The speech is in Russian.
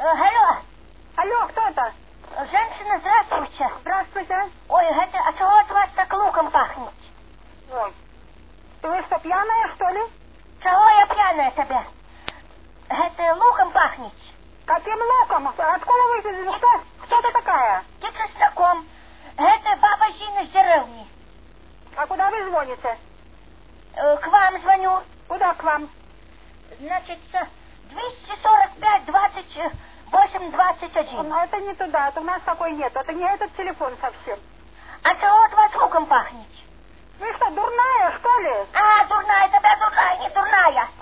Алло. Алло, кто это? Женщина, здравствуйте. Здравствуйте. Ой, это, а чего от вас так луком пахнет? Ой. Вы что, пьяная, что ли? Чего я пьяная тебя? Это луком пахнет. Каким луком? Откуда вы? Кто ты такая? Ты чесноком. Это баба Зина с деревни. А куда вы звоните? К вам звоню. Куда к вам? Значит, 245 28 21. Но это не туда, это у нас такой нет. Это не этот телефон совсем. А чего от вас луком пахнет? Вы что, дурная, что ли? А, дурная, тебя дурная, не дурная.